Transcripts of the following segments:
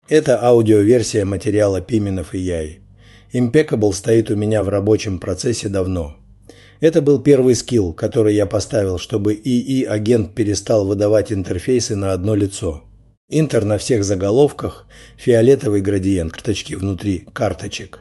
Это аудиоверсия материала Пименов и Яй. Impeccable стоит у меня в рабочем процессе давно. Это был первый скилл, который я поставил, чтобы ИИ-агент перестал выдавать интерфейсы на одно лицо. Интер на всех заголовках, фиолетовый градиент, карточки внутри карточек.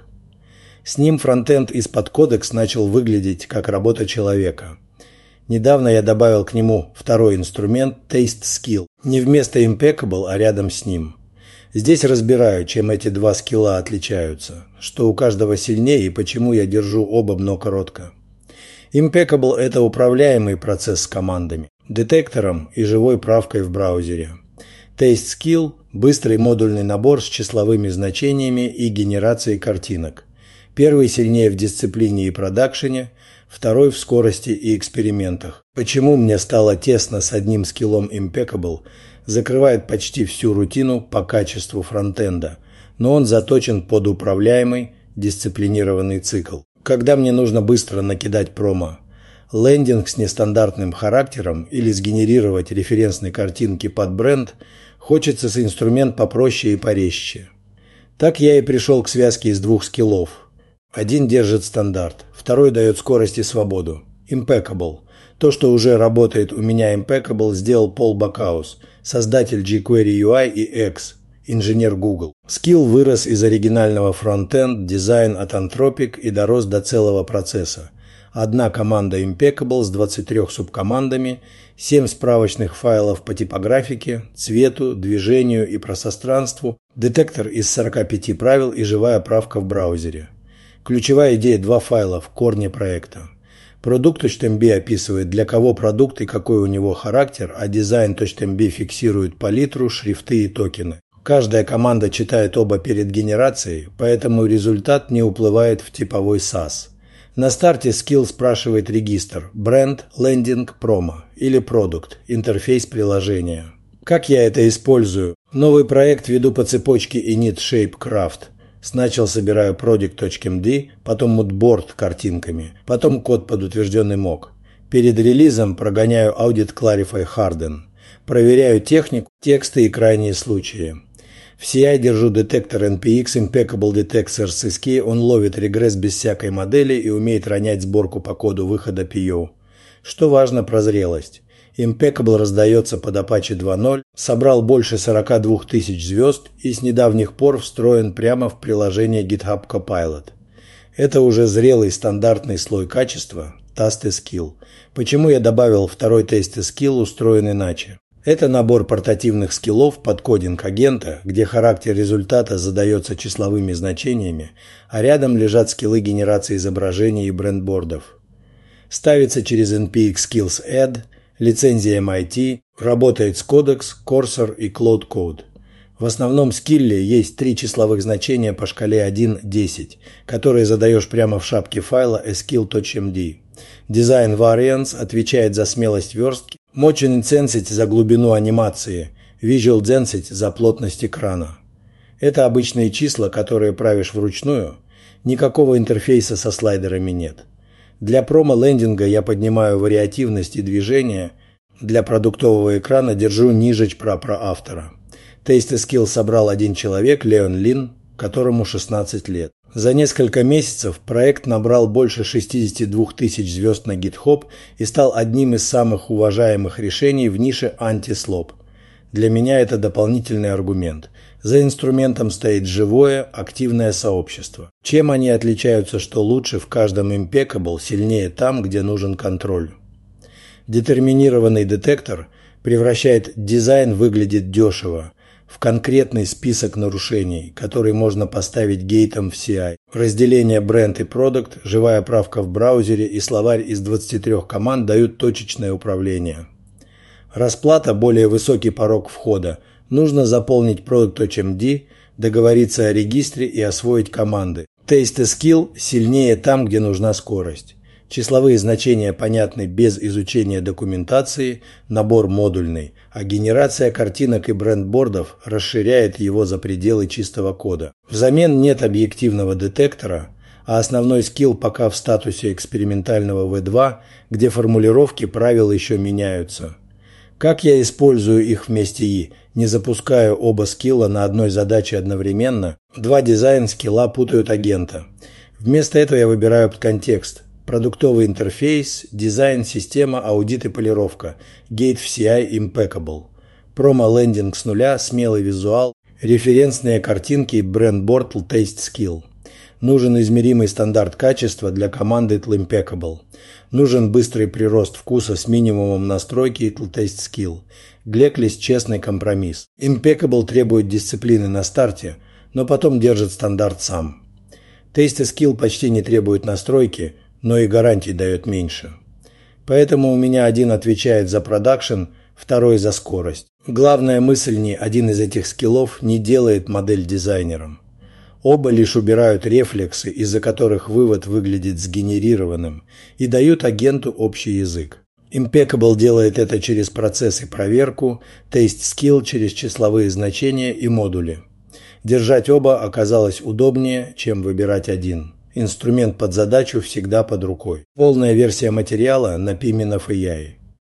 С ним фронтенд из-под кодекс начал выглядеть как работа человека. Недавно я добавил к нему второй инструмент Taste Skill. Не вместо Impeccable, а рядом с ним. Здесь разбираю, чем эти два скилла отличаются, что у каждого сильнее и почему я держу оба, но коротко. Impeccable – это управляемый процесс с командами, детектором и живой правкой в браузере. Taste Skill – быстрый модульный набор с числовыми значениями и генерацией картинок. Первый сильнее в дисциплине и продакшене, второй в скорости и экспериментах. Почему мне стало тесно с одним скиллом Impeccable – закрывает почти всю рутину по качеству фронтенда, но он заточен под управляемый, дисциплинированный цикл. Когда мне нужно быстро накидать промо, лендинг с нестандартным характером или сгенерировать референсные картинки под бренд, хочется с инструмент попроще и порезче. Так я и пришел к связке из двух скиллов. Один держит стандарт, второй дает скорость и свободу. Impeccable. То, что уже работает у меня Impeccable, сделал Пол Бакаус, создатель jQuery UI и X, инженер Google. Скилл вырос из оригинального фронтенд, дизайн от Anthropic и дорос до целого процесса. Одна команда Impeccable с 23 субкомандами, 7 справочных файлов по типографике, цвету, движению и пространству, детектор из 45 правил и живая правка в браузере. Ключевая идея – 2 файла в корне проекта. Product.mb описывает, для кого продукт и какой у него характер, а design.mb фиксирует палитру, шрифты и токены. Каждая команда читает оба перед генерацией, поэтому результат не уплывает в типовой SAS. На старте скилл спрашивает регистр бренд, лендинг, промо или продукт, интерфейс приложения. Как я это использую? Новый проект веду по цепочке init shape craft. Сначала собираю project.md, потом moodboard картинками, потом код под утвержденный мок. Перед релизом прогоняю audit clarify harden. Проверяю технику, тексты и крайние случаи. В CI держу детектор NPX Impeccable Detect RSSK, он ловит регресс без всякой модели и умеет ронять сборку по коду выхода PO. Что важно, прозрелость. Impeccable раздается под Apache 2.0, собрал больше 42 тысяч звезд и с недавних пор встроен прямо в приложение GitHub Copilot. Это уже зрелый стандартный слой качества, Taste Skill. Почему я добавил второй Taste Skill, устроен иначе? Это набор портативных скиллов под кодинг агента, где характер результата задается числовыми значениями, а рядом лежат скиллы генерации изображений и брендбордов. Ставится через NPX Skills Add, лицензия MIT, работает с Codex, Cursor и Cloud Code. В основном скилле есть 3 числовых значения по шкале 1-10, которые задаешь прямо в шапке файла skill.md. Design Variance отвечает за смелость верстки, Motion Intensity за глубину анимации, Visual Density за плотность экрана. Это обычные числа, которые правишь вручную, никакого интерфейса со слайдерами нет. Для промо-лендинга я поднимаю вариативность и движение, для продуктового экрана держу ниже автора. Taste Skill собрал один человек, Леон Лин, которому 16 лет. За несколько месяцев проект набрал больше 62 тысяч звезд на GitHub и стал одним из самых уважаемых решений в нише анти-слоп. Для меня это дополнительный аргумент. За инструментом стоит живое, активное сообщество. Чем они отличаются, что лучше в каждом Impeccable, сильнее там, где нужен контроль. Детерминированный детектор превращает дизайн выглядит дешево в конкретный список нарушений, который можно поставить гейтом в CI. Разделение бренд и продукт, живая правка в браузере и словарь из 23 команд дают точечное управление. Расплата – более высокий порог входа. Нужно заполнить product.md, договориться о регистре и освоить команды. Taste Skill сильнее там, где нужна скорость. Числовые значения понятны без изучения документации, набор модульный, а генерация картинок и брендбордов расширяет его за пределы чистого кода. Взамен нет объективного детектора, а основной скилл пока в статусе экспериментального V2, где формулировки правил еще меняются. Как я использую их вместе и, не запуская оба скилла на одной задаче одновременно, два дизайн-скилла путают агента. Вместо этого я выбираю контекст. Продуктовый интерфейс, дизайн, система, аудит и полировка. Gate в CI Impeccable. Промо-лендинг с нуля, смелый визуал, референсные картинки и брендборд Taste Skill. Нужен измеримый стандарт качества для команды Impeccable. Нужен быстрый прирост вкуса с минимумом настройки Taste Skill. Glecklist честный компромисс. Impeccable требует дисциплины на старте, но потом держит стандарт сам. Taste Skill почти не требует настройки, но и гарантий дает меньше. Поэтому у меня один отвечает за продакшн, второй за скорость. Главная мысль не один из этих скиллов не делает модель дизайнером. Оба лишь убирают рефлексы, из-за которых вывод выглядит сгенерированным, и дают агенту общий язык. Impeccable делает это через процесс и проверку, Taste Skill через числовые значения и модули. Держать оба оказалось удобнее, чем выбирать один. Инструмент под задачу всегда под рукой. Полная версия материала на Piminov AI.